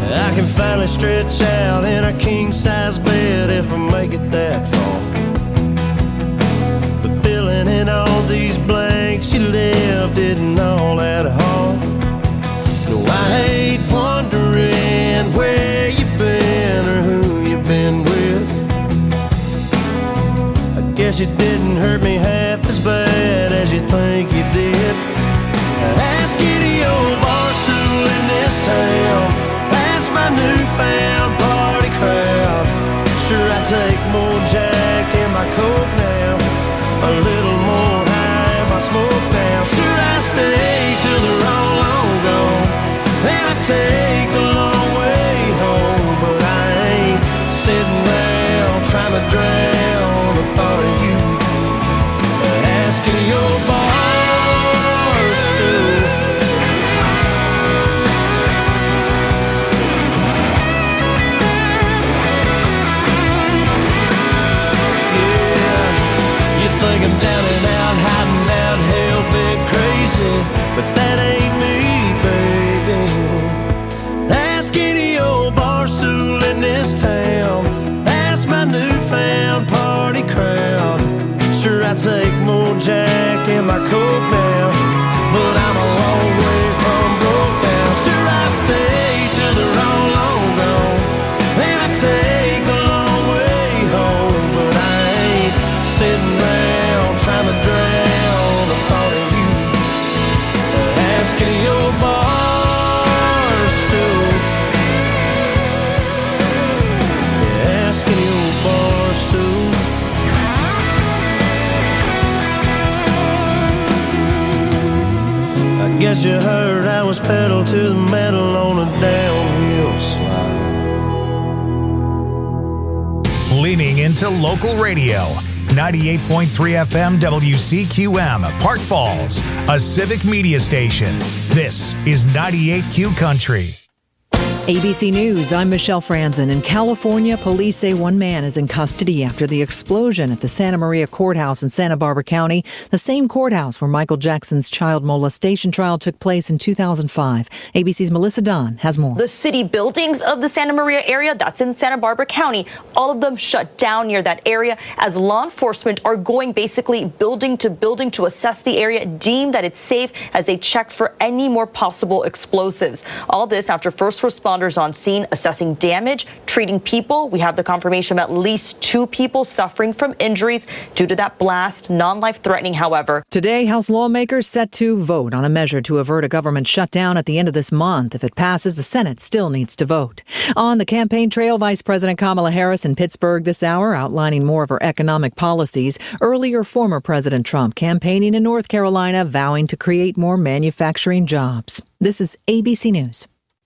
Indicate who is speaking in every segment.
Speaker 1: I can finally stretch out in a king-size bed if I make it that far. But filling in all these blanks you left isn't all that hard. No, I hate wondering where you've been or who you've been with. I guess it didn't hurt me half as bad as you think you did. Ask any old bar stool in this town, ask my newfound party crowd. Sure, I take more Jack in my Coke now, a little more high in my smoke now. Sure, I stay till they're all gone, and I take the long way home. But I ain't sitting around trying to drown the thought of you. Ask any old bar stool. Think I'm down and out, hiding out, hell bit crazy, but that ain't me, baby. Ask any old bar stool in this town, ask my newfound party crowd. Sure, I take more Jack in my Coke now, but I'm a long way from broke down. Sure, I stay till they're all gone, and I take the long way home. But I ain't sitting trying to drown the thought of you. Ask any old bar stool. Ask any old bar stool. I guess you heard I was pedal to the metal on a downhill slide.
Speaker 2: Leaning into local radio. 98.3 FM WCQM, Park Falls, a civic media station. This is 98Q Country.
Speaker 3: ABC News, I'm Michelle Franzen. In California, police say one man is in custody after the explosion at the Santa Maria Courthouse in Santa Barbara County, the same courthouse where Michael Jackson's child molestation trial took place in 2005. ABC's Melissa Dunn has more.
Speaker 4: The city buildings of the Santa Maria area, that's in Santa Barbara County, all of them shut down near that area as law enforcement are going basically building to building to assess the area, deem that it's safe as they check for any more possible explosives. All this after first responders on scene assessing damage, treating people. We have the confirmation of at least 2 people suffering from injuries due to that blast, non-life threatening, however.
Speaker 3: Today, House lawmakers set to vote on a measure to avert a government shutdown at the end of this month. If it passes, the Senate still needs to vote. On the campaign trail, Vice President Kamala Harris in Pittsburgh this hour, outlining more of her economic policies. Earlier, former President Trump campaigning in North Carolina, vowing to create more manufacturing jobs. This is ABC News.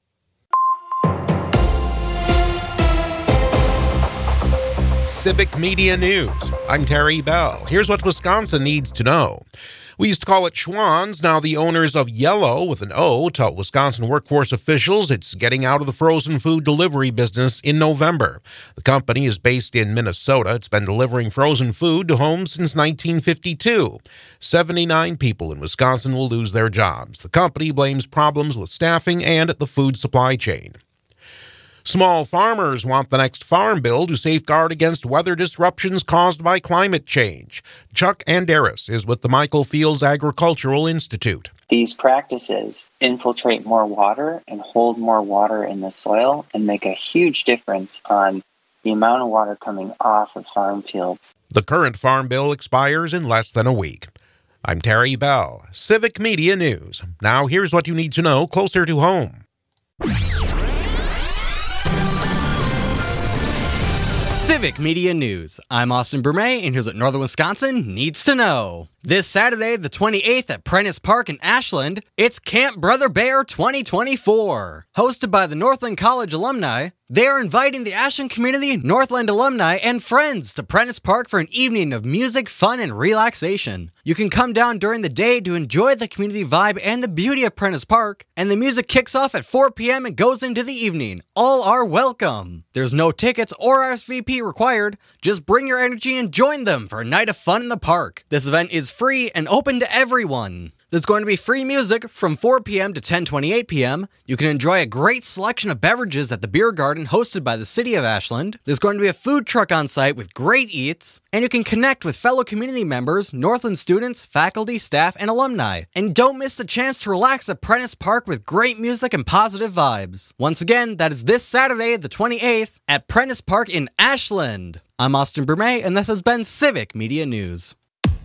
Speaker 5: Civic Media News. I'm Terry Bell. Here's what Wisconsin needs to know. We used to call it Schwan's. Now the owners of Yellow, with an O, tell Wisconsin workforce officials it's getting out of the frozen food delivery business in November. The company is based in Minnesota. It's been delivering frozen food to homes since 1952. 79 people in Wisconsin will lose their jobs. The company blames problems with staffing and the food supply chain. Small farmers want the next farm bill to safeguard against weather disruptions caused by climate change. Chuck Anderis is with the Michael Fields Agricultural Institute.
Speaker 6: These practices infiltrate more water and hold more water in the soil and make a huge difference on the amount of water coming off of farm fields.
Speaker 5: The current farm bill expires in less than a week. I'm Terry Bell, Civic Media News. Now here's what you need to know closer to home.
Speaker 7: Civic Media News. I'm Austin Bermay, and here's what Northern Wisconsin needs to know. This Saturday, the 28th at Prentice Park in Ashland, it's Camp Brother Bear 2024. Hosted by the Northland College alumni, they are inviting the Ashland community, Northland alumni, and friends to Prentice Park for an evening of music, fun, and relaxation. You can come down during the day to enjoy the community vibe and the beauty of Prentice Park, and the music kicks off at 4 p.m. and goes into the evening. All are welcome. There's no tickets or RSVP required. Just bring your energy and join them for a night of fun in the park. This event is free and open to everyone. There's going to be free music from 4 p.m. to 10:28 p.m. You can enjoy a great selection of beverages at the beer garden hosted by the City of Ashland. There's going to be a food truck on site with great eats. And you can connect with fellow community members, Northland students, faculty, staff, and alumni. And don't miss the chance to relax at Prentice Park with great music and positive vibes. Once again, that is this Saturday, the 28th, at Prentice Park in Ashland. I'm Austin Bermay, and this has been Civic Media News.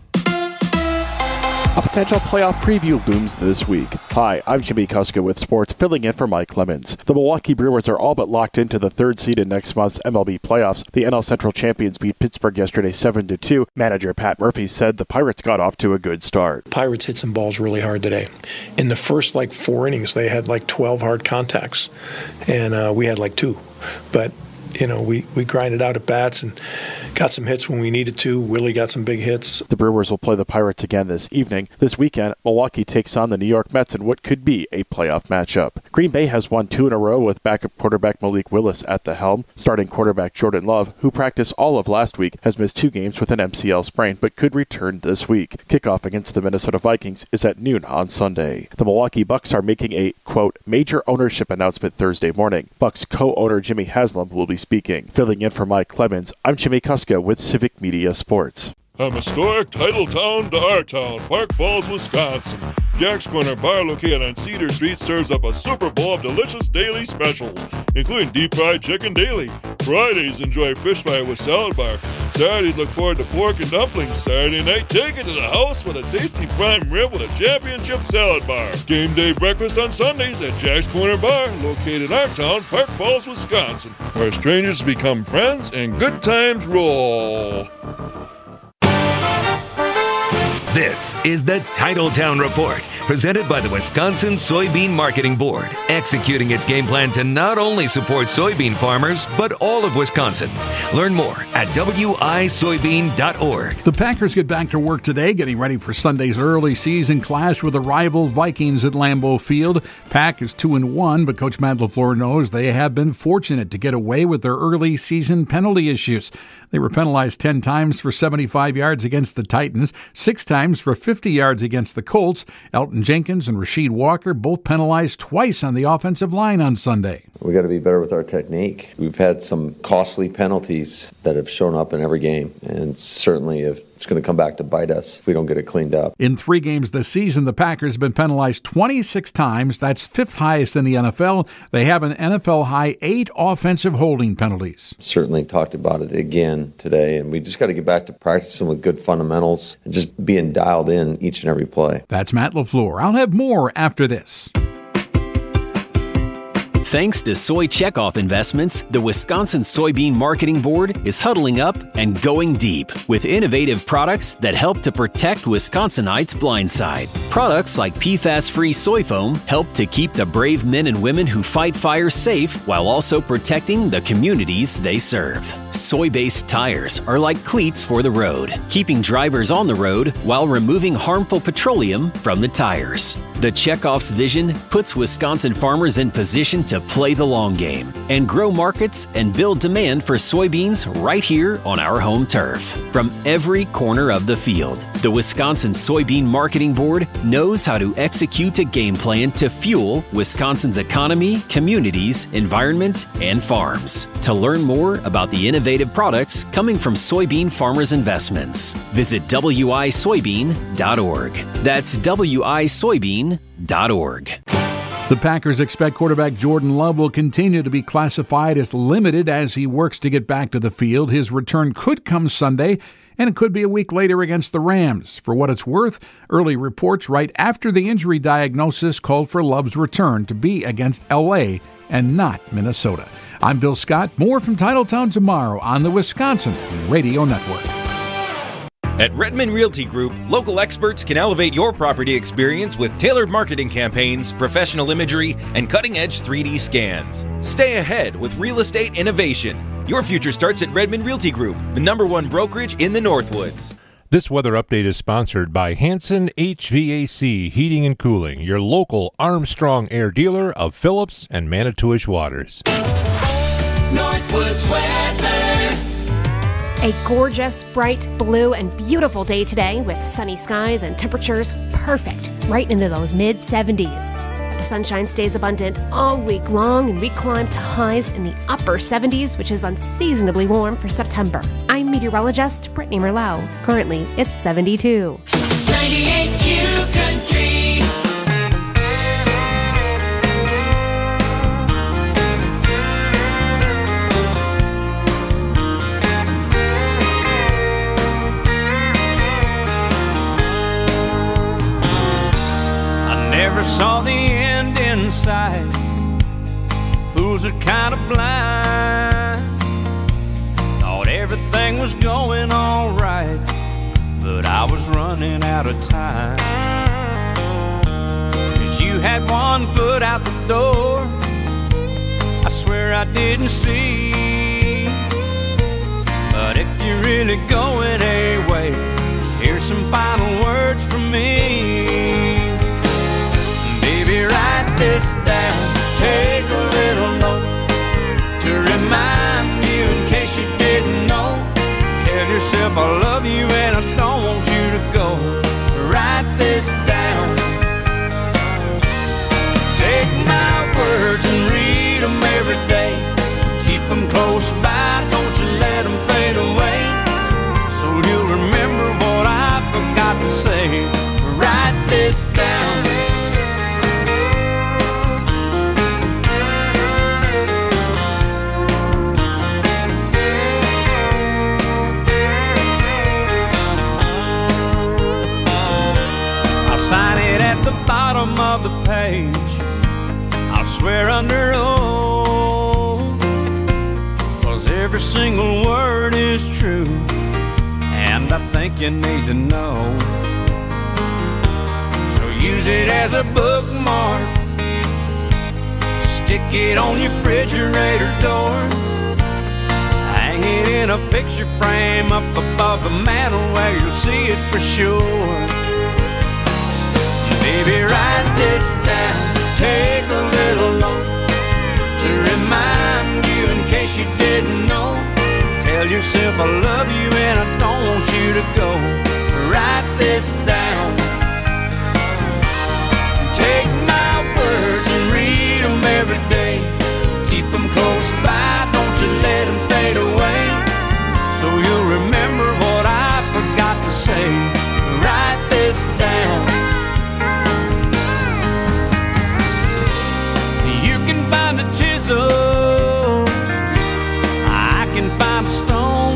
Speaker 8: A potential playoff preview looms this week. Hi, I'm Jimmy Kuska with sports, filling in for Mike Clemens. The Milwaukee Brewers are all but locked into the third seed in next month's MLB playoffs. The NL Central champions beat Pittsburgh yesterday 7-2. Manager Pat Murphy said the Pirates got off to a good start.
Speaker 9: Pirates hit some balls really hard today. In the first 4 innings, they had 12 hard contacts, and we had 2. But we grinded out at bats and got some hits when we needed to. Willie got some big hits.
Speaker 8: The Brewers will play the Pirates again this evening. This weekend, Milwaukee takes on the New York Mets in what could be a playoff matchup. Green Bay has won 2 in a row with backup quarterback Malik Willis at the helm. Starting quarterback Jordan Love, who practiced all of last week, has missed 2 games with an MCL sprain but could return this week. Kickoff against the Minnesota Vikings is at noon on Sunday. The Milwaukee Bucks are making a, quote, major ownership announcement Thursday morning. Bucks co-owner Jimmy Haslam will be speaking. Filling in for Mike Clemens, I'm Jimmy Kuska with Civic Media Sports.
Speaker 10: From historic title town to our town, Park Falls, Wisconsin. Jack's Corner Bar, located on Cedar Street, serves up a Super Bowl of delicious daily specials, including deep fried chicken daily. Fridays, enjoy fish fry with salad bar. Saturdays, look forward to pork and dumplings. Saturday night, take it to the house with a tasty prime rib with a championship salad bar. Game day breakfast on Sundays at Jack's Corner Bar, located in our town, Park Falls, Wisconsin, where strangers become friends and good times roll.
Speaker 11: This is the Titletown Report, presented by the Wisconsin Soybean Marketing Board, executing its game plan to not only support soybean farmers, but all of Wisconsin. Learn more at wisoybean.org.
Speaker 12: The Packers get back to work today, getting ready for Sunday's early season clash with the rival Vikings at Lambeau Field. Pack is 2-1, but Coach Matt LaFleur knows they have been fortunate to get away with their early season penalty issues. They were penalized 10 times for 75 yards against the Titans, 6 times for 50 yards against the Colts. Elton Jenkins and Rasheed Walker both penalized twice on the offensive line on Sunday.
Speaker 13: We got to be better with our technique. We've had some costly penalties that have shown up in every game, and certainly if it's going to come back to bite us if we don't get it cleaned up.
Speaker 12: In 3 games this season, the Packers have been penalized 26 times. That's 5th highest in the NFL. They have an NFL-high 8 offensive holding penalties.
Speaker 13: Certainly talked about it again today, and we just got to get back to practicing with good fundamentals and just being dialed in each and every play.
Speaker 12: That's Matt LaFleur. I'll have more after this.
Speaker 14: Thanks to Soy Checkoff Investments, the Wisconsin Soybean Marketing Board is huddling up and going deep with innovative products that help to protect Wisconsinites' blind side. Products like PFAS-free soy foam help to keep the brave men and women who fight fires safe while also protecting the communities they serve. Soy-based tires are like cleats for the road, keeping drivers on the road while removing harmful petroleum from the tires. The Checkoff's vision puts Wisconsin farmers in position to play the long game and grow markets and build demand for soybeans right here on our home turf. From every corner of the field, the Wisconsin Soybean Marketing Board knows how to execute a game plan to fuel Wisconsin's economy, communities, environment, and farms. To learn more about the innovative products coming from soybean farmers' investments, visit wisoybean.org. That's wisoybean.org.
Speaker 12: The Packers expect quarterback Jordan Love will continue to be classified as limited as he works to get back to the field. His return could come Sunday, and it could be a week later against the Rams. For what it's worth, early reports right after the injury diagnosis called for Love's return to be against L.A. and not Minnesota. I'm Bill Scott. More from Titletown tomorrow on the Wisconsin Radio Network.
Speaker 15: At Redmond Realty Group, local experts can elevate your property experience with tailored marketing campaigns, professional imagery, and cutting-edge 3D scans. Stay ahead with real estate innovation. Your future starts at Redmond Realty Group, the #1 brokerage in the Northwoods.
Speaker 16: This weather update is sponsored by Hanson HVAC Heating and Cooling, your local Armstrong Air dealer of Phillips and Manitowish Waters.
Speaker 1: Northwoods weather.
Speaker 17: A gorgeous, bright, blue, and beautiful day today with sunny skies and temperatures perfect right into those mid-70s. The sunshine stays abundant all week long, and we climb to highs in the upper 70s, which is unseasonably warm for September. I'm meteorologist Brittany Merlot. Currently, it's 72.
Speaker 1: 98Q Country.
Speaker 18: Never saw the end in sight. Fools are kind of blind. Thought everything was going all right, but I was running out of time. 'Cause you had one foot out the door, I swear I didn't see. But if you're really going away, here's some final words from me. Baby, write this down, take a little note to remind you in case you didn't know. Tell yourself I love you and I don't want you to go. Write this down. Take my words and read them every day. Keep them close by, don't you let them fade away. So you'll remember what I forgot to say. Write this down. Sign it at the bottom of the page. I'll swear under oath, 'cause every single word is true, and I think you need to know. So use it as a bookmark, stick it on your refrigerator door, hang it in a picture frame up above the mantel where you'll see it for sure. Baby, write this down, take a little note to remind you in case you didn't know. Tell yourself I love you and I don't want you to go. Write this down. Take my words and read them every day. Keep them close by, don't you let them fade away. So you'll remember what I forgot to say. Write this down. Find a chisel, I can find a stone.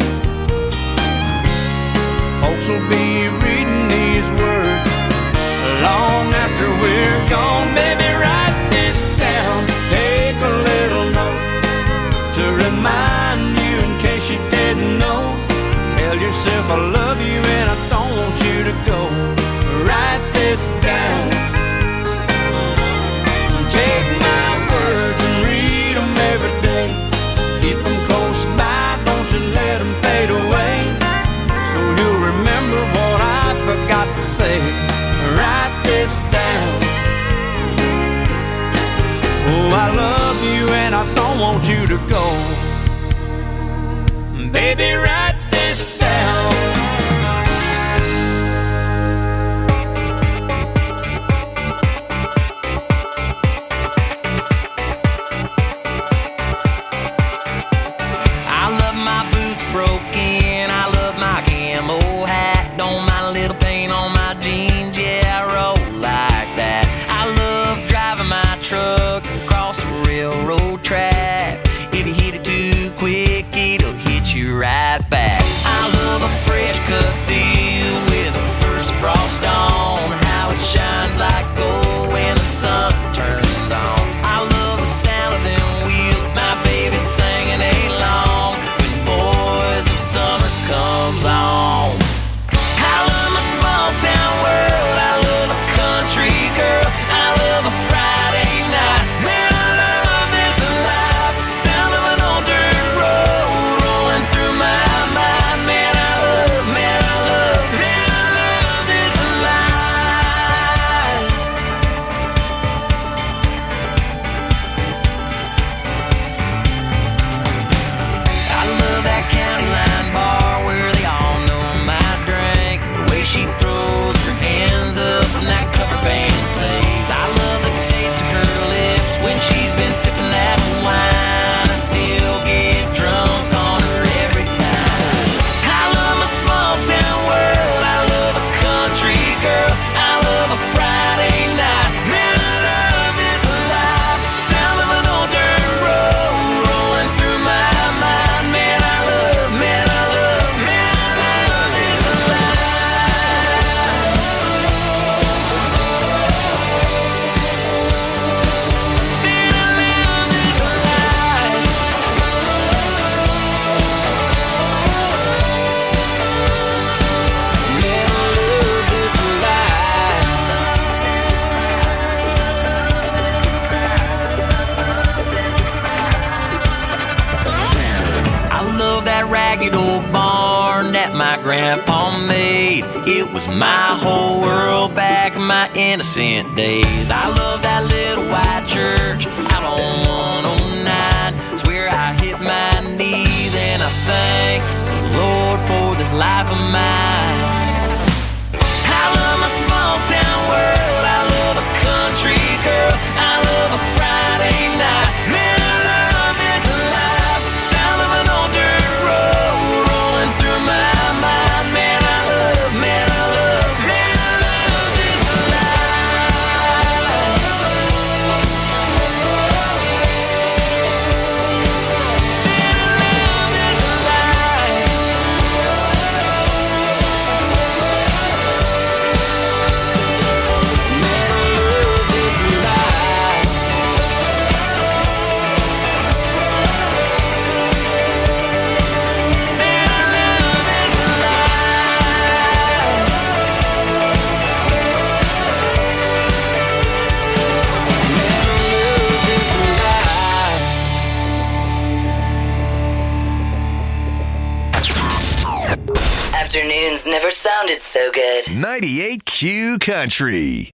Speaker 18: Folks will be reading these words long after we're gone. Baby, write this down, take a little note to remind you in case you didn't know. Tell yourself I love you and I don't want you to go. Write this down. Take my words and read them every day. Keep them close by, don't you let them fade away. So you'll remember what I forgot to say. Write this down. Oh, I love you and I don't want you to go. Baby, write this down.
Speaker 1: Right back.
Speaker 18: love that ragged old barn that my grandpa made. It was my whole world back in my innocent days. I love that little white church out on 109. It's where I hit my knees and I thank the Lord for this life of mine. I love my small town world. I love a country girl. I love a Friday night. Man, I love this life. Sound of an old dirt road rolling through my mind. Man, I love this life.
Speaker 19: Afternoons never sounded so good.
Speaker 20: 98Q Country.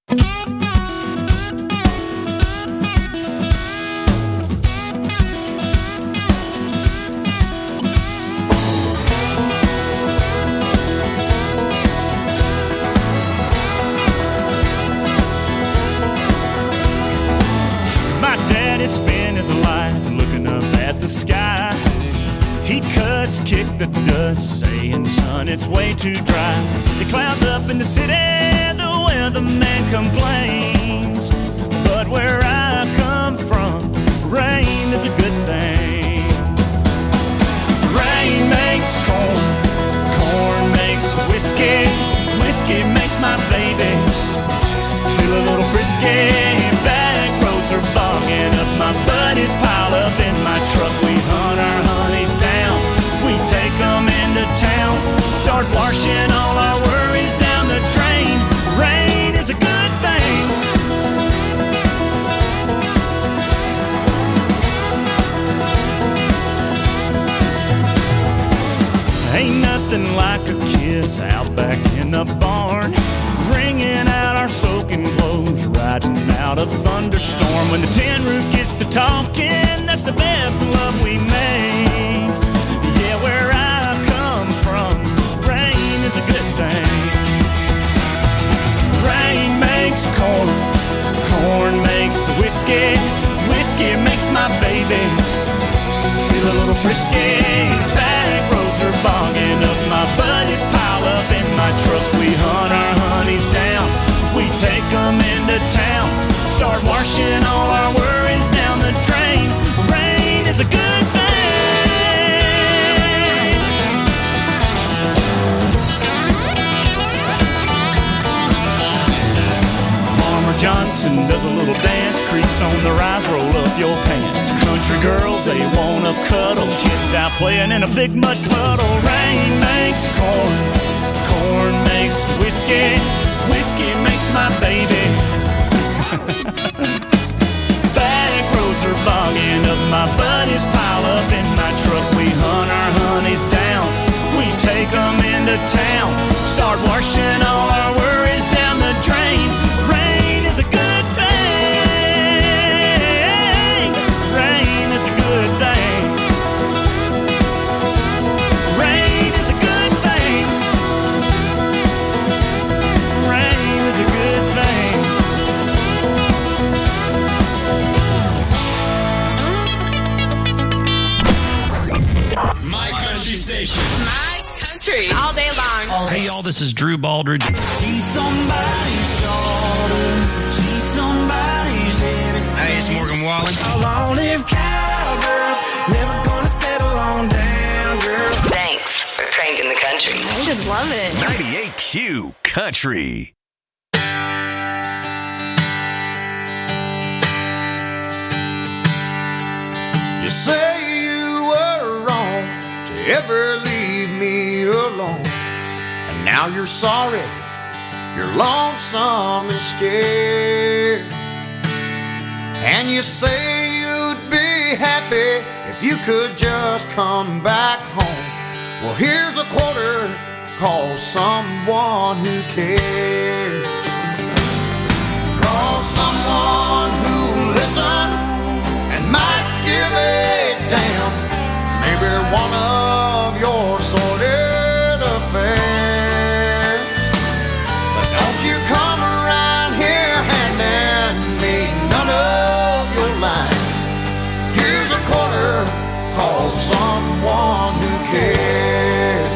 Speaker 1: My daddy spent his life looking up at the sky. He'd cuss, kick the dust, saying, son, it's way too dry. The clouds up in the city, the weatherman complains. But where I come from, rain is a good thing. Rain makes corn, corn makes whiskey, whiskey makes my baby feel a little frisky. Back roads are bogging up, my buddies pile up in my truck. We hunt our honeys down, we take them into town, start washing all our worries down the drain. Rain is a good thing. Ain't nothing like a kiss out back in the barn, wringing out our soaking clothes, riding out a thunderstorm. When the tin roof gets to talking, that's the best love we make. Yeah, where I come from, rain is a good thing. Rain makes corn, corn makes whiskey, whiskey makes my baby feel a little frisky. Back roads are bogging up, my buddies pile up in my truck. We hunt our honeys down, we take them into town, start washing all our worries down the drain. Rain is a good thing. Farmer Johnson does a little dance, crease on the rise, roll up your pants. Country girls, they wanna cuddle, kids out playing in a big mud puddle. Rain makes corn, corn makes whiskey, whiskey makes my baby. Back roads are bogging up, my buddies pile up in my truck. We hunt our honeys down, we take them into town, start washing all our worries down the drain. Rain is a good thing. Rain is a good thing. Rain is a good thing. Rain is a good thing.
Speaker 21: My country station.
Speaker 22: My country. All day long.
Speaker 21: Hey, y'all, this is Drew Baldridge.
Speaker 22: She's somebody's daughter. She's somebody's everything.
Speaker 21: Hey, it's Morgan Wallen.
Speaker 22: A long-lived cowgirl. Never gonna settle on down, girl.
Speaker 19: Thanks for cranking the country.
Speaker 22: I just love it.
Speaker 20: 98Q Country.
Speaker 1: You say you were wrong to ever leave me alone, and now you're sorry, you're lonesome and scared. And you say you'd be
Speaker 2: be happy if you could just come back home. Well, here's a quarter, call someone who cares. Call someone who'll listen and might give a damn. Maybe one of your sordid affairs. But don't you come around here handing me none of your lines. Here's a quarter, call someone who cares.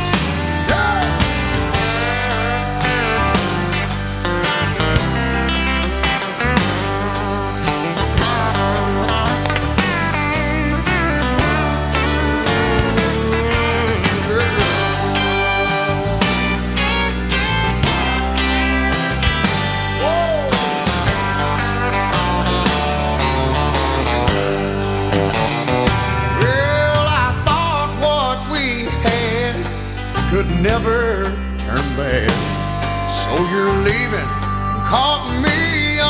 Speaker 2: Could never turn bad. So you're leaving, caught me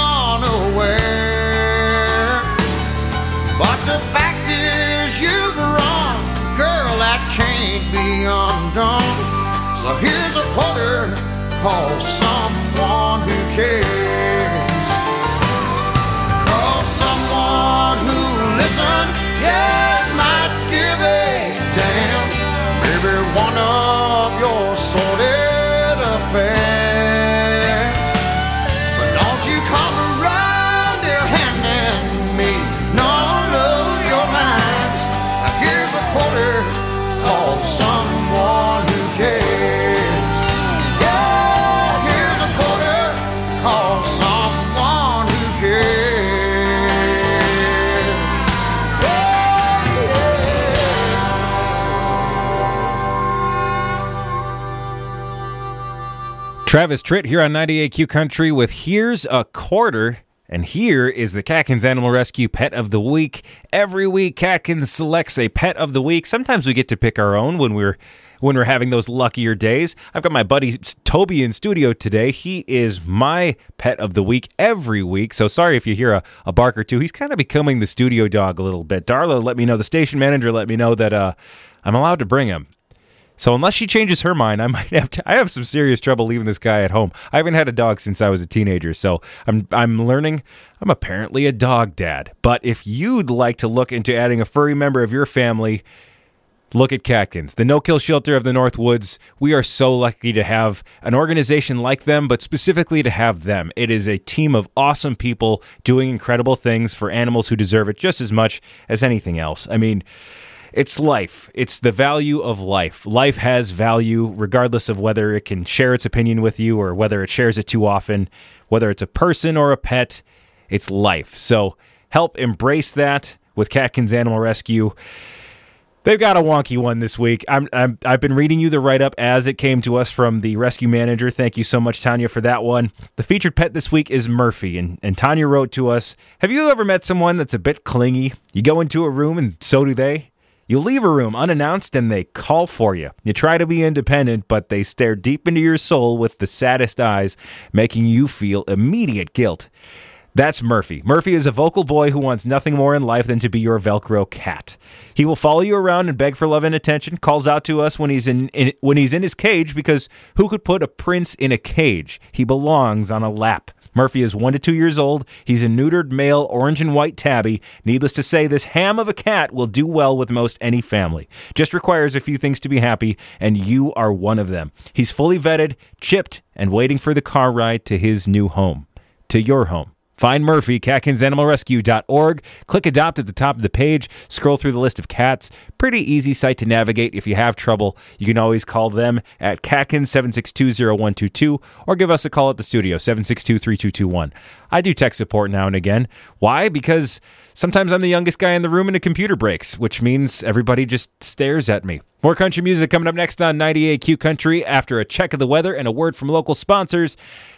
Speaker 2: unaware. But the fact is you've run, girl, that can't be undone. So here's a quarter, call someone who cares. Call someone who'll listen, yeah, might give a damn. Maybe one of your sordid affairs. But don't you come around here handing me none of your lines. Now here's a quarter, call someone who cares. Yeah, here's a quarter, call someone who cares.
Speaker 4: Travis Tritt here on 98Q Country with Here's a Quarter. And here is the Catkins Animal Rescue Pet of the Week. Every week, Catkins selects a Pet of the Week. Sometimes we get to pick our own when we're having those luckier days. I've got my buddy Toby in studio today. He is my Pet of the Week every week. So sorry if you hear a bark or two. He's kind of becoming the studio dog a little bit. Darla let me know, the station manager let me know that I'm allowed to bring him. So unless she changes her mind, I have some serious trouble leaving this guy at home. I haven't had a dog since I was a teenager, so I'm learning. I'm apparently a dog dad. But if you'd like to look into adding a furry member of your family, look at Catkins, the no-kill shelter of the North Woods. We are so lucky to have an organization like them, but specifically to have them. It is a team of awesome people doing incredible things for animals who deserve it just as much as anything else. I mean, it's life. It's the value of life. Life has value regardless of whether it can share its opinion with you or whether it shares it too often, whether it's a person or a pet. It's life. So help embrace that with Catkins Animal Rescue. They've got a wonky one this week. I've been reading you the write-up as it came to us from the rescue manager. Thank you so much, Tanya, for that one. The featured pet this week is Murphy, and Tanya wrote to us, have you ever met someone that's a bit clingy? You go into a room and so do they? You leave a room unannounced and they call for you. You try to be independent, but they stare deep into your soul with the saddest eyes, making you feel immediate guilt. That's Murphy. Murphy is a vocal boy who wants nothing more in life than to be your Velcro cat. He will follow you around and beg for love and attention, calls out to us when he's in his cage, because who could put a prince in a cage? He belongs on a lap. Murphy is 1 to 2 years old. He's a neutered male orange and white tabby. Needless to say, this ham of a cat will do well with most any family. Just requires a few things to be happy, and you are one of them. He's fully vetted, chipped, and waiting for the car ride to his new home. To your home. Find Murphy, CatkinsAnimalRescue.org. Click Adopt at the top of the page. Scroll through the list of cats. Pretty easy site to navigate. If you have trouble, you can always call them at Catkins 762-0122 or give us a call at the studio, 762-3221. I do tech support now and again. Why? Because sometimes I'm the youngest guy in the room and a computer breaks, which means everybody just stares at me. More country music coming up next on 98Q Country after a check of the weather and a word from local sponsors.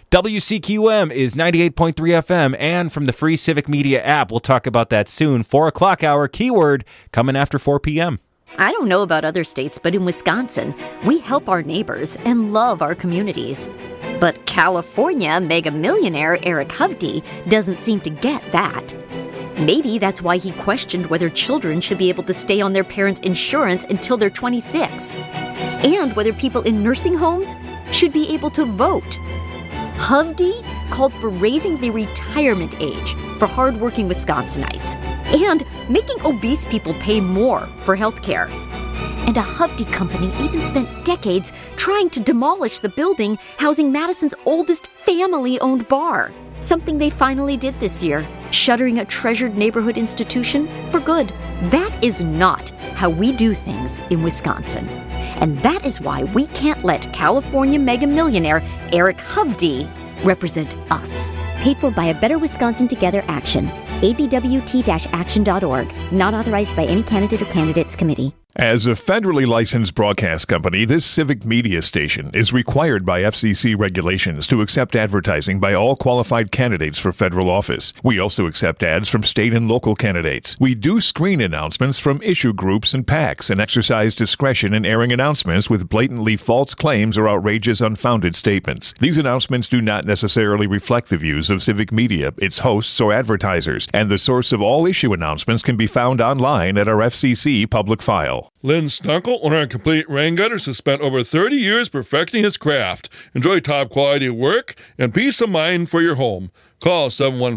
Speaker 4: WCQM is 98.3 FM, and from the free Civic Media app. We'll talk about that soon. 4 o'clock hour, keyword, coming after 4 p.m.
Speaker 23: I don't know about other states, but in Wisconsin, we help our neighbors and love our communities. But California mega millionaire Eric Hovde doesn't seem to get that. Maybe that's why he questioned whether children should be able to stay on their parents' insurance until they're 26, and whether people in nursing homes should be able to vote. Hovde called for raising the retirement age for hardworking Wisconsinites and making obese people pay more for health care. And a Hovde company even spent decades trying to demolish the building housing Madison's oldest family-owned bar. Something they finally did this year, shuttering a treasured neighborhood institution for good. That is not how we do things in Wisconsin. And that is why we can't let California mega millionaire Eric Hovde represent us.
Speaker 3: Paid for by a Better Wisconsin Together Action. abwt-action.org. Not authorized by any candidate or candidates committee.
Speaker 5: As a federally licensed broadcast company, this civic media station is required by FCC regulations to accept advertising by all qualified candidates for federal office. We also accept ads from state and local candidates. We do screen announcements from issue groups and PACs and exercise discretion in airing announcements with blatantly false claims or outrageous, unfounded statements. These announcements do not necessarily reflect the views of civic media, its hosts, or advertisers, and the source of all issue announcements can be found online at our FCC public file.
Speaker 10: Lynn Stunkel, owner of Complete Rain Gutters, has spent over 30 years perfecting his craft. Enjoy top quality work and peace of mind for your home. Call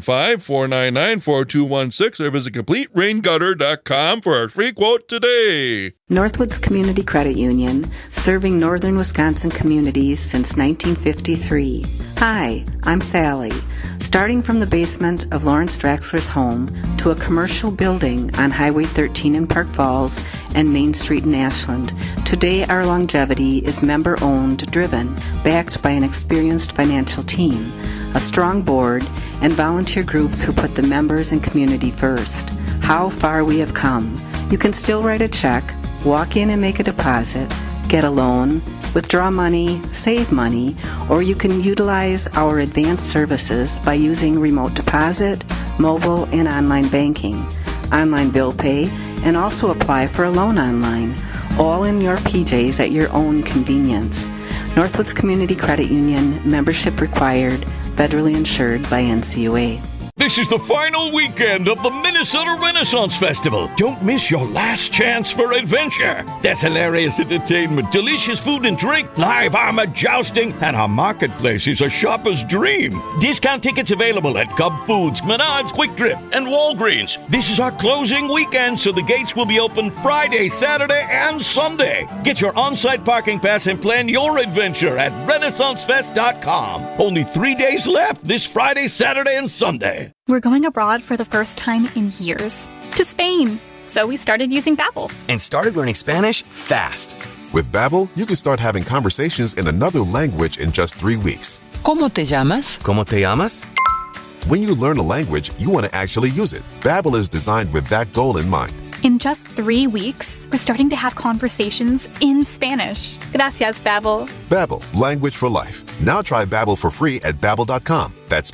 Speaker 10: 715-499-4216 or visit CompleteRainGutter.com for a free quote today.
Speaker 6: Northwoods Community Credit Union, serving northern Wisconsin communities since 1953. Hi, I'm Sally. Starting from the basement of Lawrence Draxler's home to a commercial building on Highway 13 in Park Falls and Main Street in Ashland, today our longevity is member-owned, driven, backed by an experienced financial team, a strong board, and volunteer groups who put the members and community first. How far we have come. You can still write a check, walk in and make a deposit, get a loan, withdraw money, save money, or you can utilize our advanced services by using remote deposit, mobile, and online banking, online bill pay, and also apply for a loan online, all in your PJs at your own convenience. Northwoods Community Credit Union, membership required, federally insured by NCUA.
Speaker 24: This is the final weekend of the Minnesota Renaissance Festival. Don't miss your last chance for adventure. There's hilarious entertainment, delicious food and drink, live armor jousting, and our marketplace is a shopper's dream. Discount tickets available at Cub Foods, Menards, Quick Trip, and Walgreens. This is our closing weekend, so the gates will be open Friday, Saturday, and Sunday. Get your on-site parking pass and plan your adventure at RenaissanceFest.com. Only 3 days left this Friday, Saturday, and Sunday.
Speaker 25: We're going abroad for the first time in years, to Spain. So we started using Babbel.
Speaker 26: And started learning Spanish fast.
Speaker 27: With Babbel, you can start having conversations in another language in just 3 weeks.
Speaker 28: ¿Cómo te llamas?
Speaker 26: ¿Cómo te llamas?
Speaker 27: When you learn a language, you want to actually use it. Babbel is designed with that goal in mind.
Speaker 25: In just 3 weeks, we're starting to have conversations in Spanish. Gracias, Babbel.
Speaker 27: Babbel, language for life. Now try Babbel for free at Babbel.com. That's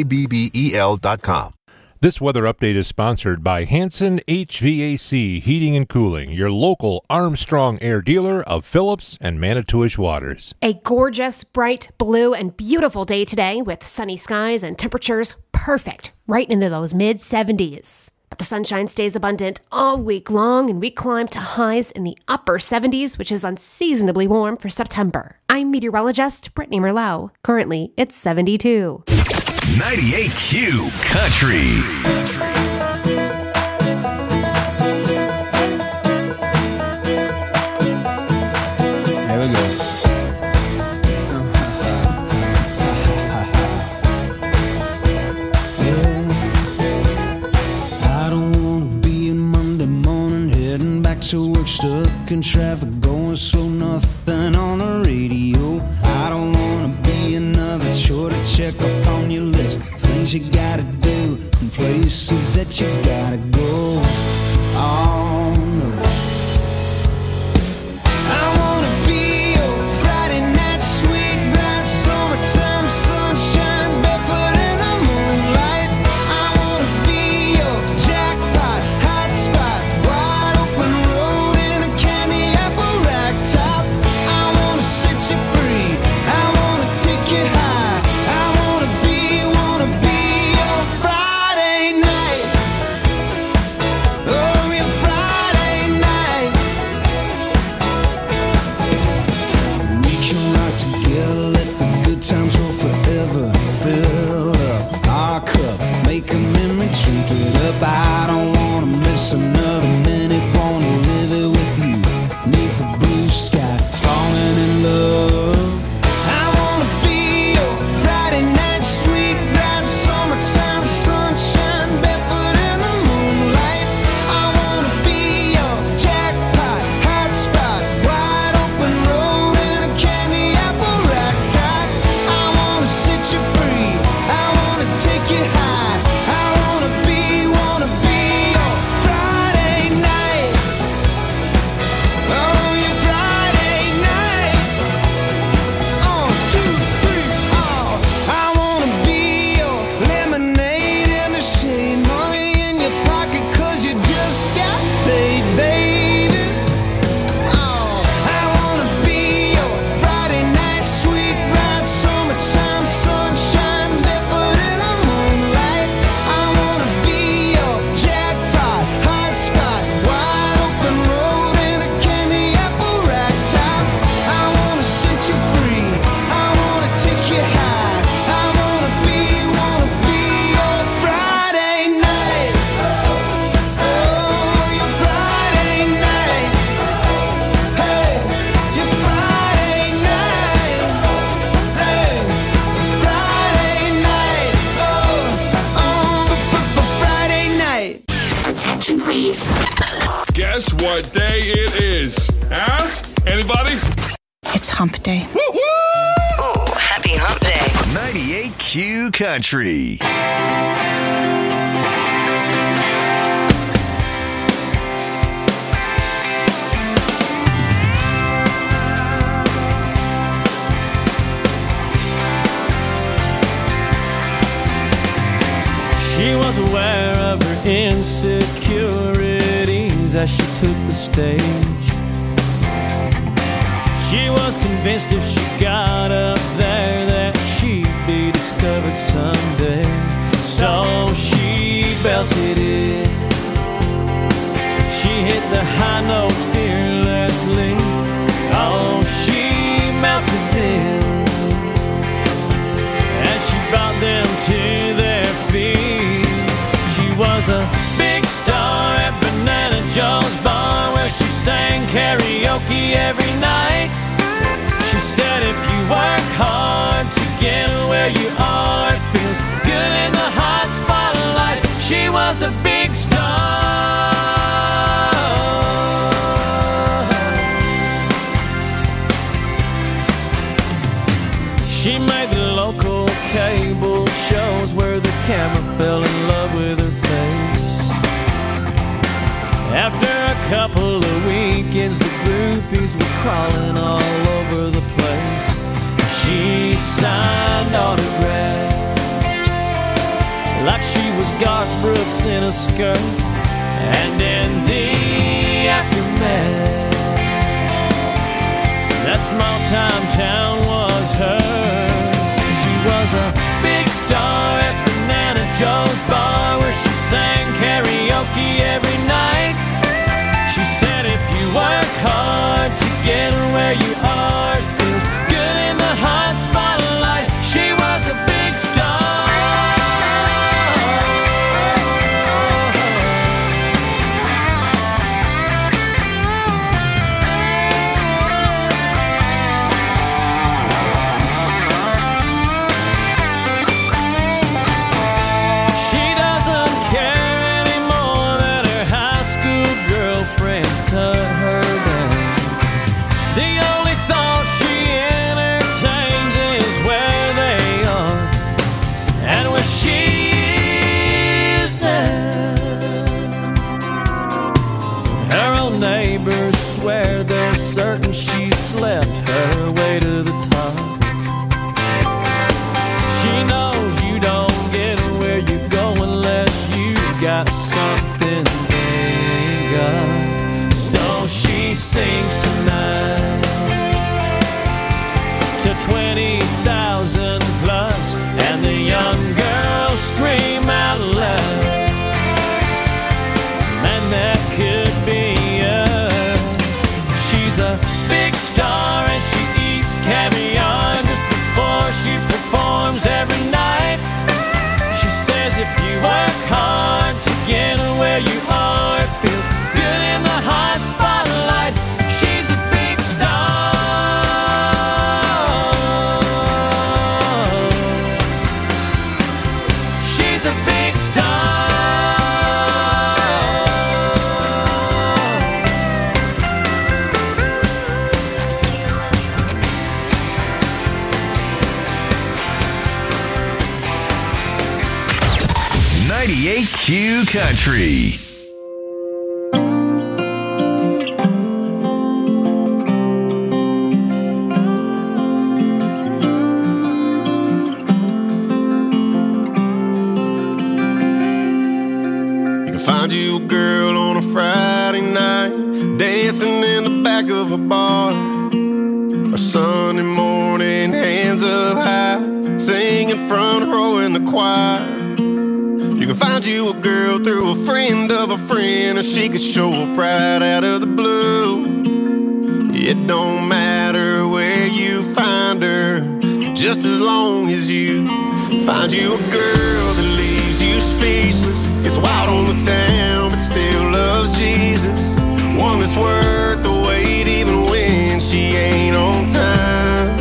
Speaker 27: BABBEL.com.
Speaker 16: This weather update is sponsored by Hanson HVAC Heating and Cooling, your local Armstrong Air dealer of Phillips and Manitowish Waters.
Speaker 17: A gorgeous, bright blue, and beautiful day today with sunny skies and temperatures perfect right into those mid-70s. But the sunshine stays abundant all week long, and we climb to highs in the upper 70s, which is unseasonably warm for September. I'm meteorologist Brittany Merlot. Currently, it's 72.
Speaker 20: 98Q Country.
Speaker 29: There we go. To work, stuck in traffic, going slow, nothing on the radio. I don't wanna be another chore to check off on your list. Things you gotta do and places that you gotta go. Oh no. I wanna be your Friday night sweet, bright summertime sunshine, barefoot in the moonlight. I wanna be your jackpot, hot spot, wide open road in a candy apple rack top. I wanna set you free, I wanna take you high. I wanna be your Friday night.
Speaker 10: Guess what day it is? Huh? Anybody?
Speaker 7: It's hump day.
Speaker 19: Ooh, happy hump day.
Speaker 20: 98Q Country.
Speaker 1: She was aware of her insecurities as she took the stage. She was convinced if she got up there that she'd be discovered someday. So she belted it. She hit the high notes fearlessly. Oh, she melted them as she brought them to their feet. She was a big star at Banana Joe's bar where she sang karaoke every night. She said if you work hard to get where you are, it feels good in the hot spotlight. She was a big star. She made the local cable shows where the camera fell in love with her face. After a couple of weekends, the groupies were crawling all over the place. She signed autographs like she was Garth Brooks in a skirt. And in the aftermath, that small-time town was hers. She was a big star at Banana Joe's bar where she sang karaoke every night. She said if you work hard to get where you are, it feels good in the hot spotlight. She was a big star. Certain she slept her way to the top. She knows you don't get where you go unless you got something they got. So she sings tonight to 20,000 plus, and the young girls scream out loud, man, that could be a big star and she eats caviar just before she performs every night. She says if you work hard to get where you are, it feels good in the hot spotlight. She's a big star. She's a big star.
Speaker 20: 98Q Country.
Speaker 29: You can find you a girl on a Friday night dancing in the back of a bar, or Sunday morning hands up high singing front row in the choir. You can find you a girl through a friend of a friend, or she could show up right out of the blue. It don't matter where you find her, just as long as you find you a girl that leaves you speechless, gets wild on the town but still loves Jesus. One that's worth the wait even when she ain't on time.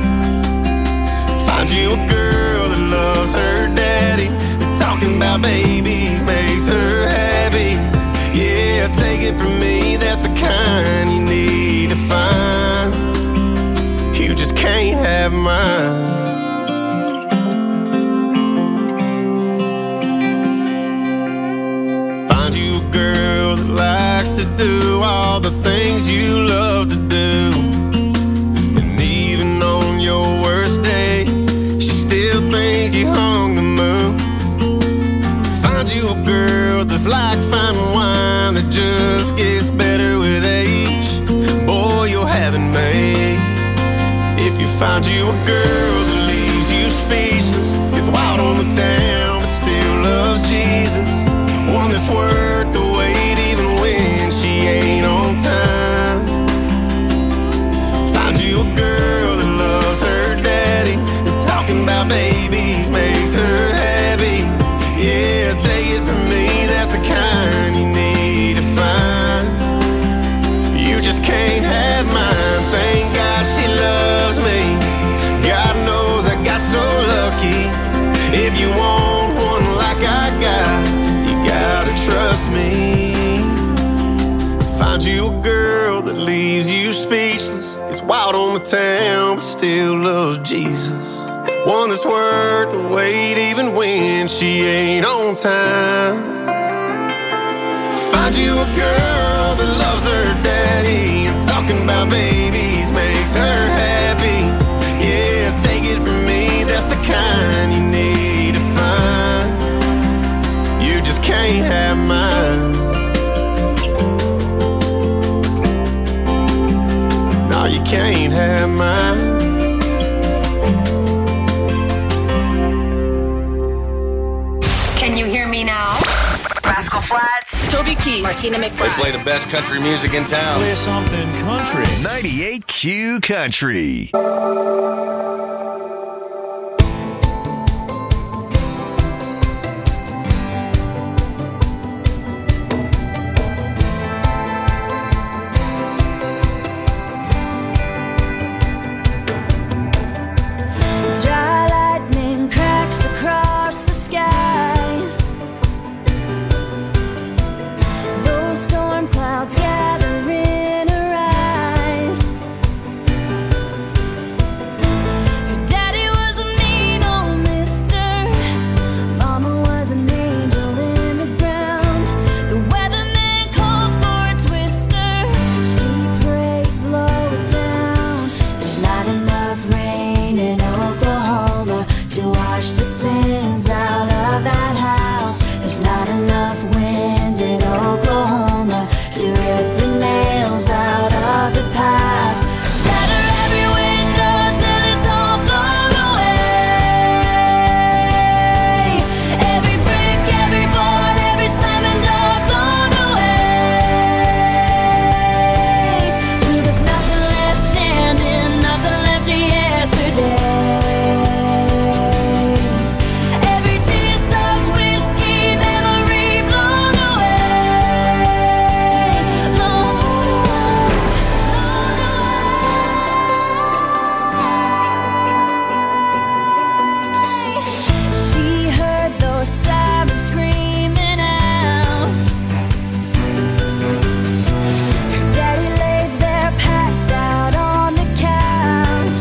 Speaker 29: Find you a girl that loves her daddy, talking about babies makes her happy. Yeah, take it from me,
Speaker 1: mine. Find you a girl that likes to do all the things you love to do. And even on your worst day, she still thinks you hung the moon. Find you a girl that's like fine wine that just gets better with age. Boy, you're having me. If you find you a girl that leaves you speechless, gets wild on the town but still loves Jesus, one that's worth the wait even when she ain't on time. Find you a girl that loves her daddy, and talking about babies makes her happy. Yeah, take it from me, that's the kind you need to find. You just can't have mine. Thank God she loves me. God knows I got so lucky. If you want one like I got, you gotta trust me. Find you a girl that leaves you speechless, gets wild on the town but still loves Jesus, one that's worth the wait even when she ain't on time. Find you a girl that loves her daddy, and talking about babies makes her happy. Yeah, take it from me, that's the kind you need to find. You just can't have mine. No, you can't have mine.
Speaker 8: Can you hear me now? Rascal Flatts, Toby Keith, Martina McBride.
Speaker 20: They play the best country music in town. Play something country. 98Q Country.
Speaker 29: Dry lightning cracks across the skies. Those storm clouds gather in her eyes. Her daddy was a mean old mister. Mama was an angel in the ground. The weatherman called for a twister. She prayed, blow it down. There's not enough rain in Oklahoma to wash the sins out of that house. There's not enough wind in Oklahoma to rip the nails out of the past. Shatter every window till it's all blown away. Every brick, every board, every slamming door blown away. Till there's nothing left standing, nothing left of yesterday. Every tear-soaked whiskey memory blown away. She heard those sirens screaming out. Her daddy laid there passed out on the couch.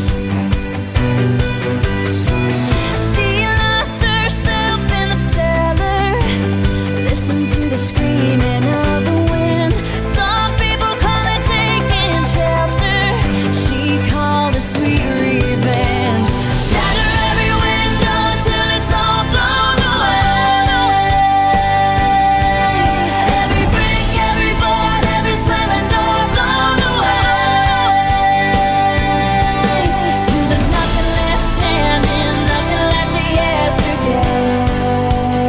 Speaker 29: She locked herself in the cellar, listened to the screaming of the wind. Some people call it taking shelter. She called it sweet revenge. Shatter every window till it's all blown away. Every brick, every board, every slamming door blown away. Till there's nothing left standing, nothing left of yesterday.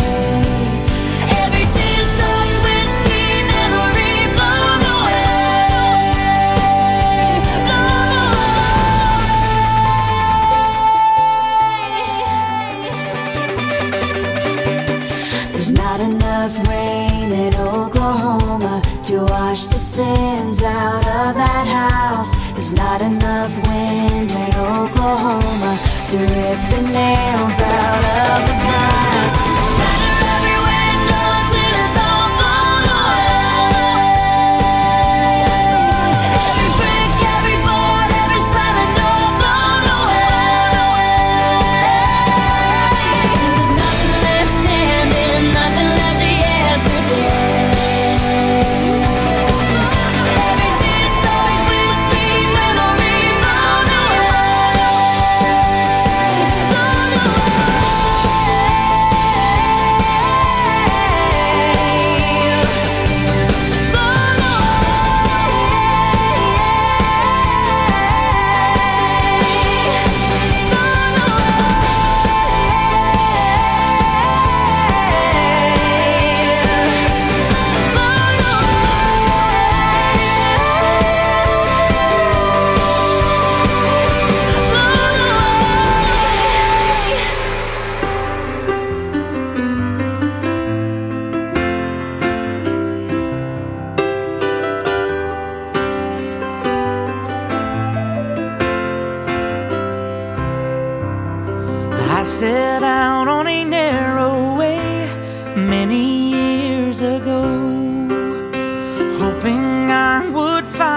Speaker 29: Every tear-soaked whiskey memory blown away, blown away. There's not enough rain in Oklahoma to wash the sins out of that house. There's not enough wind in Oklahoma to rip the nails out of the past. Shatter every window till it's all blown away. Every brick, every board, every slamming door blown away.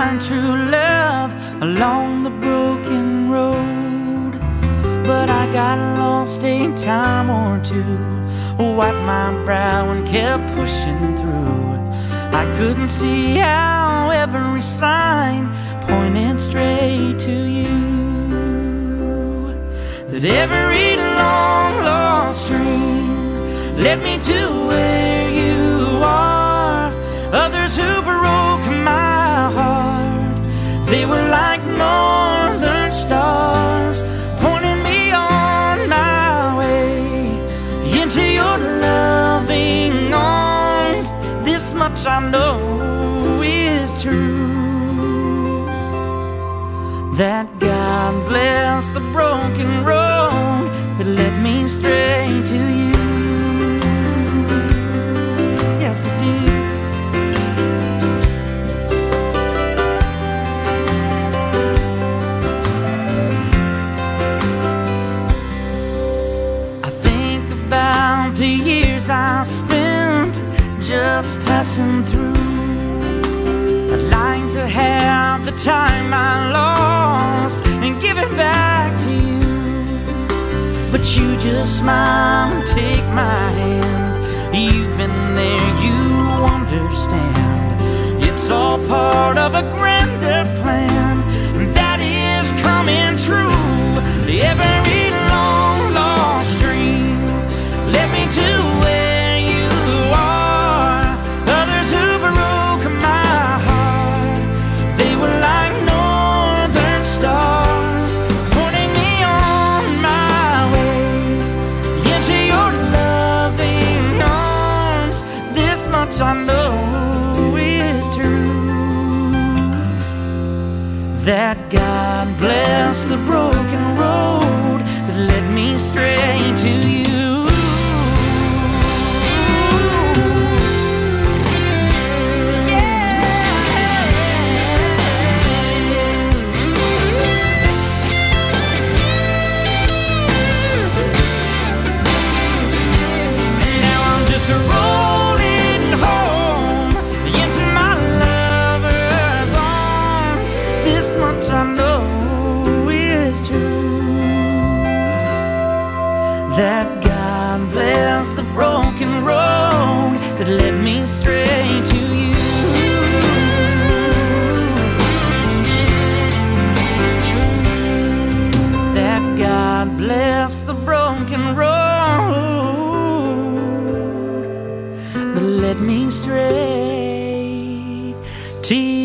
Speaker 9: find true love along the broken road. But I got lost a time or two, wiped my brow and kept pushing through. I couldn't see how every sign pointed straight to you. That every long lost dream led me to where you are. Others who broke my heart, they were like northern stars, pointing me on my way into your loving arms. This much I know is true, that God bless the broken road that led me straight to you. Yes, it did. The years I spent just passing through. I'd like to have the time I lost and give it back to you, but you just smile and take my hand. You've been there, you understand. It's all part of a grander plan, and that is coming true. Every long lost dream led me to where you are. Others who broke my heart, they were like northern stars, pointing me on my way into your loving arms. This much I know is true, that God bless the broken road that led me straight to you. That God bless the broken road that led me straight to you. That God bless the broken road that led me straight to you.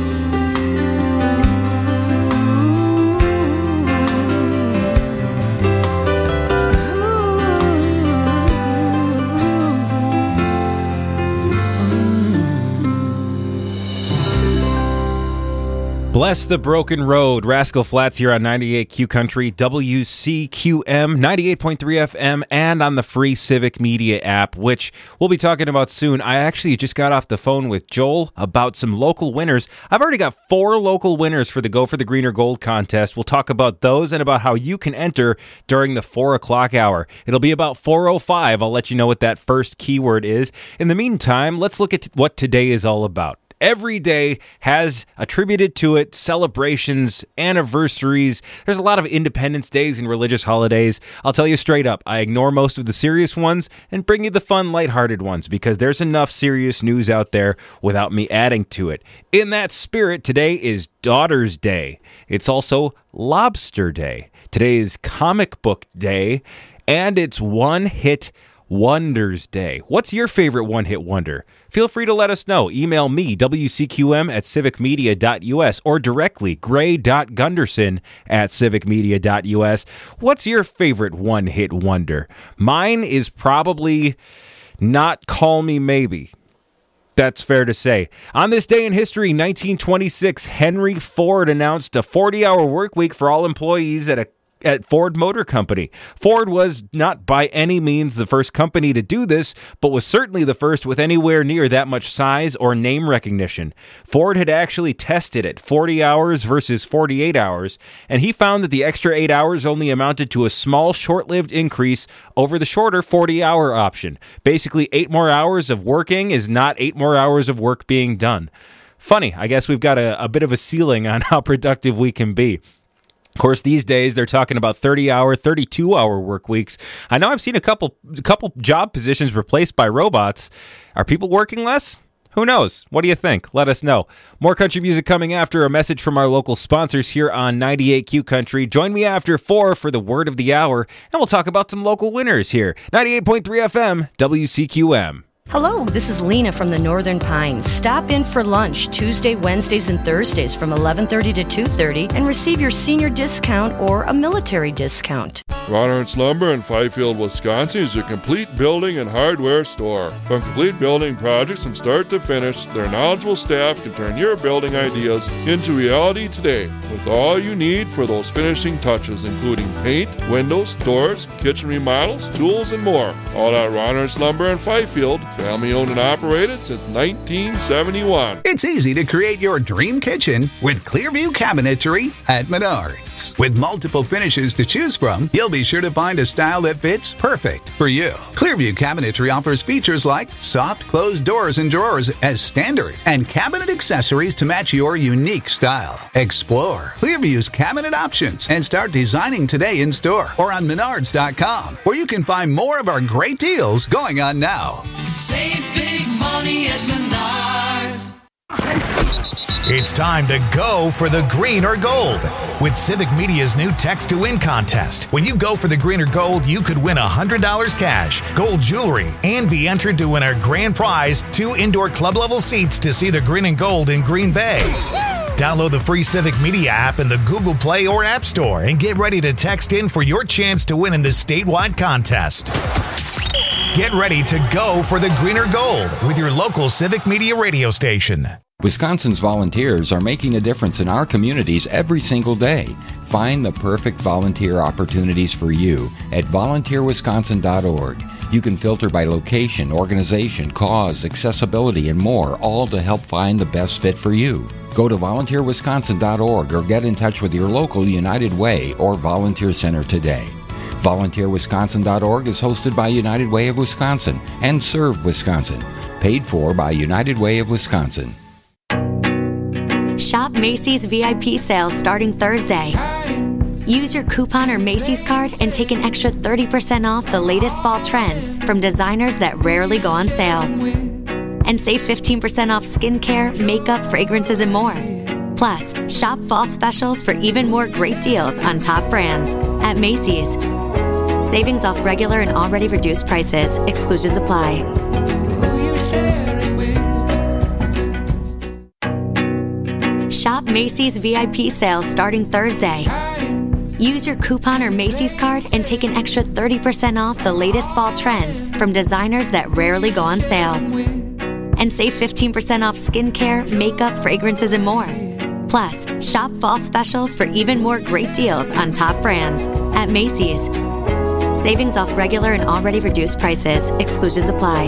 Speaker 4: Bless the Broken Road. Rascal Flatts here on 98Q Country, WCQM, 98.3 FM, and on the free Civic Media app, which we'll be talking about soon. I actually just got off the phone with Joel about some local winners. I've already got 4 local winners for the Go for the Greener Gold contest. We'll talk about those and about how you can enter during the 4 o'clock hour. It'll be about 4:05. I'll let you know what that first keyword is. In the meantime, let's look at what today is all about. Every day has attributed to it celebrations, anniversaries. There's a lot of Independence Days and religious holidays. I'll tell you straight up, I ignore most of the serious ones and bring you the fun, lighthearted ones because there's enough serious news out there without me adding to it. In that spirit, today is Daughter's Day. It's also Lobster Day. Today is Comic Book Day, and it's One Hit Wonders Day. What's your favorite one-hit wonder? Feel free to let us know. Email me, wcqm@civicmedia.us, or directly, gray.gunderson@civicmedia.us. What's your favorite one-hit wonder? Mine is probably not Call Me Maybe. That's fair to say. On this day in history, 1926, Henry Ford announced a 40-hour work week for all employees at Ford Motor Company. Ford was not by any means the first company to do this, but was certainly the first with anywhere near that much size or name recognition. Ford had actually tested it, 40 hours versus 48 hours, and he found that the extra 8 hours only amounted to a small, short-lived increase over the shorter 40-hour option. Basically, 8 more hours of working is not 8 more hours of work being done. Funny, I guess we've got a bit of a ceiling on how productive we can be. Of course, these days they're talking about 30-hour, 32-hour work weeks. I know I've seen a couple job positions replaced by robots. Are people working less? Who knows? What do you think? Let us know. More country music coming after a message from our local sponsors here on 98Q Country. Join me after 4 for the word of the hour, and we'll talk about some local winners here. 98.3 FM, WCQM.
Speaker 11: Hello, this is Lena from the Northern Pines. Stop in for lunch Tuesday, Wednesdays, and Thursdays from 11:30 to 2:30 and receive your senior discount or a military discount.
Speaker 10: Ron Ernst Lumber in Fifield, Wisconsin is your complete building and hardware store. From complete building projects from start to finish, their knowledgeable staff can turn your building ideas into reality today with all you need for those finishing touches, including paint, windows, doors, kitchen remodels, tools, and more. All at Ron Ernst Lumber in Fifield, family owned and operated since 1971.
Speaker 12: It's easy to create your dream kitchen with Clearview Cabinetry at Menards. With multiple finishes to choose from, you'll be sure to find a style that fits perfect for you. Clearview Cabinetry offers features like soft closed doors and drawers as standard and cabinet accessories to match your unique style. Explore Clearview's cabinet options and start designing today in store or on Menards.com, where you can find more of our great deals going on now.
Speaker 29: Save big money at Menards.
Speaker 13: It's time to go for the green or gold with Civic Media's new Text to Win contest. When you go for the green or gold, you could win $100 cash, gold jewelry, and be entered to win our grand prize, 2 indoor club level seats to see the green and gold in Green Bay. Download the free Civic Media app in the Google Play or App Store and get ready to text in for your chance to win in this statewide contest. Get ready to go for the green or gold with your local Civic Media radio station.
Speaker 14: Wisconsin's volunteers are making a difference in our communities every single day. Find the perfect volunteer opportunities for you at volunteerwisconsin.org. You can filter by location, organization, cause, accessibility, and more, all to help find the best fit for you. Go to volunteerwisconsin.org or get in touch with your local United Way or Volunteer Center today. VolunteerWisconsin.org is hosted by United Way of Wisconsin and Serve Wisconsin. Paid for by United Way of Wisconsin.
Speaker 15: Shop Macy's VIP sales starting Thursday. Use your coupon or Macy's card and take an extra 30% off the latest fall trends from designers that rarely go on sale. And save 15% off skincare, makeup, fragrances, and more. Plus, shop fall specials for even more great deals on top brands at Macy's. Savings off regular and already reduced prices. Exclusions apply. Shop Macy's VIP sales starting Thursday. Use your coupon or Macy's card and take an extra 30% off the latest fall trends from designers that rarely go on sale. And save 15% off skincare, makeup, fragrances, and more. Plus, shop fall specials for even more great deals on top brands at Macy's. Savings off regular and already reduced prices. Exclusions apply.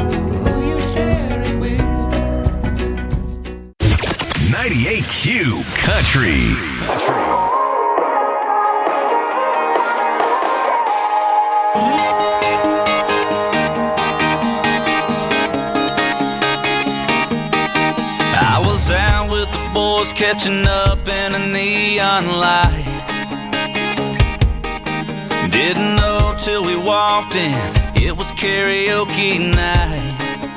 Speaker 20: 98Q Country.
Speaker 9: I was out with the boys catching up in a neon light. Didn't know till we walked in, it was karaoke night.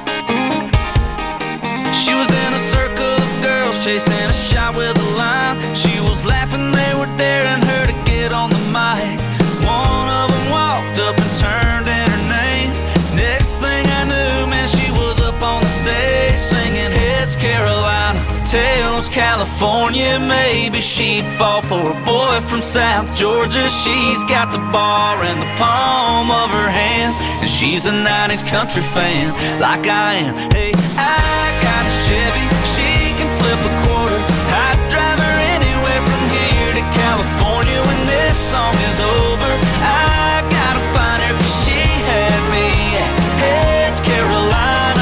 Speaker 9: She was in a circle of girls chasing a shot with a line. She was laughing, they were daring her to get on the mic. One of them walked up and turned in her name. Next thing I knew, man, she was up on the stage singing Heads Carolina, Tails California. Maybe she'd fall for a boy from South Georgia. She's got the bar in the palm of her hand, and she's a 90s country fan like I am. Hey, I got a Chevy, she can flip a quarter. I'd drive her anywhere from here to California. When this song is over, I gotta find her, 'cause she had me at Heads Carolina.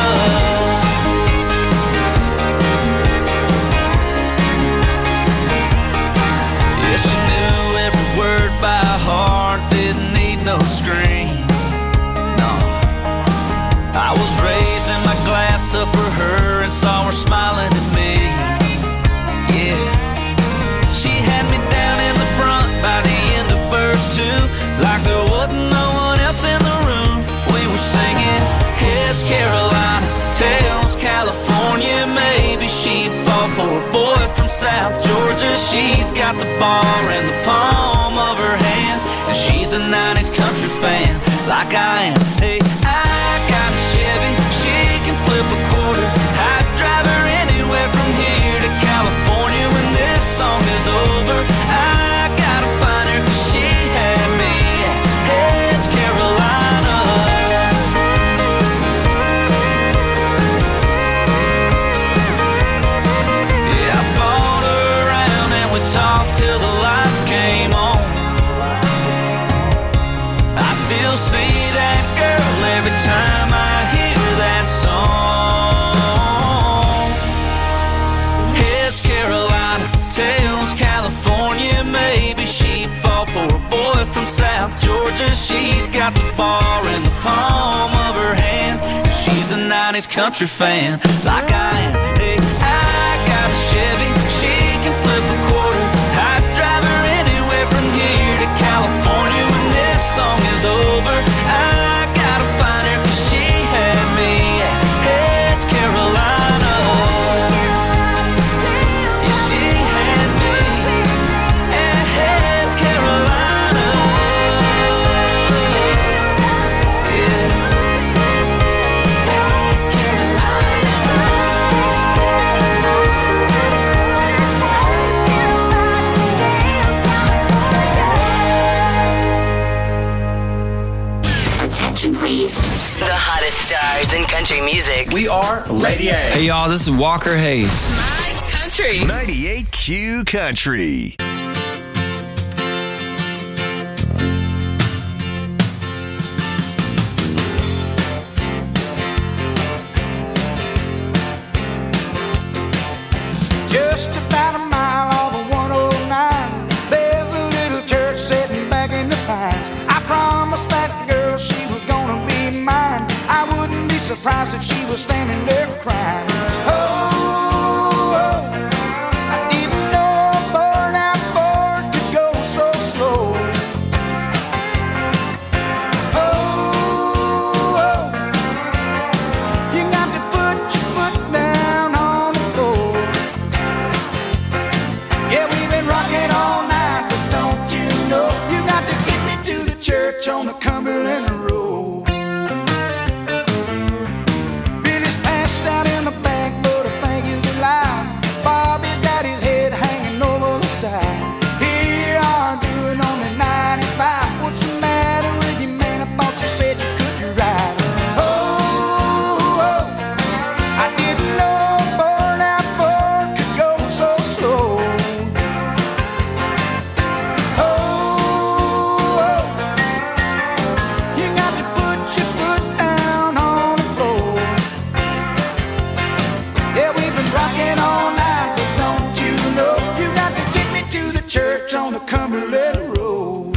Speaker 9: Yeah, she knew every word by heart, didn't need no screen. No, I was raising my glass up for her and saw her smiling at me. from South Georgia. She's got the bar in the palm of her hand, and she's a 90s country fan like I am. Hey, I got a Chevy, she can flip a quarter. I'd drive her anywhere from here to California when this song is over. I gotta find her 'cause she had me at Heads Carolina. Yeah, I bought her around and we talked till the lights came on. I still see that girl every time I hear that song. Heads Carolina, tails California. Maybe she'd fall for a boy from South Georgia. She's got the bar in the palm of her hand, and she's a 90s country fan like I am. Hey, I got a Chevy, she can flip a quarter. I'd drive her anywhere from here to California when this song is over. I gotta find her 'cause she had me at Heads Carolina. Yeah, she had me at Heads Carolina. Yeah. Heads
Speaker 19: Attention, please. The hottest stars in country music.
Speaker 20: We are Lady A.
Speaker 2: Hey y'all, this is Walker Hayes.
Speaker 19: Country.
Speaker 20: 98Q Country.
Speaker 29: Just about a mile off of 109, there's a little church sitting back in the pines. I promised that girl she was gonna be mine. I wouldn't be surprised if she was standing there crying. Oh, I didn't know a burnout Ford could go so slow. Oh, you got to put your foot down on the floor. Yeah, we've been rocking all night, but don't you know you got to get me to the church on the Cumberland Road. Billy's passed out in the back, but I think he's alive. Bobby's got his head hanging over the side. Here I'm doing only 95. What's the matter with you, man? I thought you said you could ride. Oh, I didn't know a burnout Ford could go so slow. Oh, you got to put your foot down on the floor. Yeah, we've been rocking all night, but don't you know you got to get me to the church on the Cumberland Road.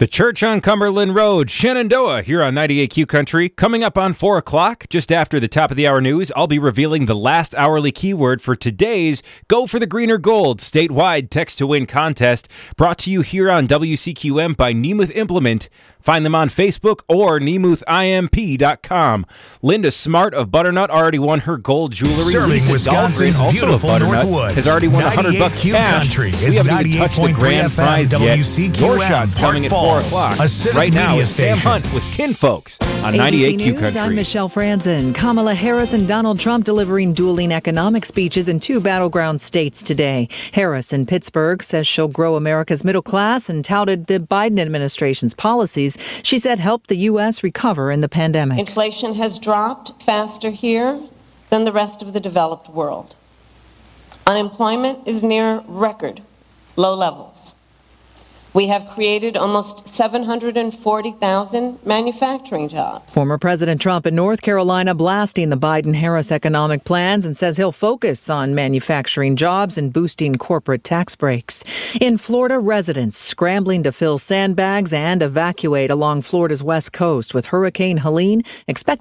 Speaker 4: The Church on Cumberland Road, Shenandoah, here on 98Q Country. Coming up on 4 o'clock, just after the top of the hour news, I'll be revealing the last hourly keyword for today's Go for the Green or Gold statewide text to win contest, brought to you here on WCQM by Nemouth Implement. Find them on Facebook or NemouthIMP.com. Linda Smart of Butternut already won her gold jewelry.
Speaker 13: Serving
Speaker 4: Lisa
Speaker 13: Wisconsin's
Speaker 4: Dahlgren, also
Speaker 13: beautiful
Speaker 4: of Butternut,
Speaker 13: Northwoods.
Speaker 4: has already won $100 cash.
Speaker 13: Country
Speaker 4: We haven't even touched the grand prize yet. Your shot's coming at 4 o'clock. Right now is Sam Hunt with Kinfolks on 98Q
Speaker 3: News,
Speaker 4: Country.
Speaker 3: I'm Michelle Franzen. Kamala Harris and Donald Trump delivering dueling economic speeches in 2 battleground states today. Harris in Pittsburgh says she'll grow America's middle class and touted the Biden administration's policies she said helped the U.S. recover in the pandemic.
Speaker 5: Inflation has dropped faster here than the rest of the developed world. Unemployment is near record low levels. We have created almost 740,000 manufacturing jobs.
Speaker 3: Former President Trump in North Carolina blasting the Biden-Harris economic plans and says he'll focus on manufacturing jobs and boosting corporate tax breaks. In Florida, residents scrambling to fill sandbags and evacuate along Florida's west coast with Hurricane Helene expected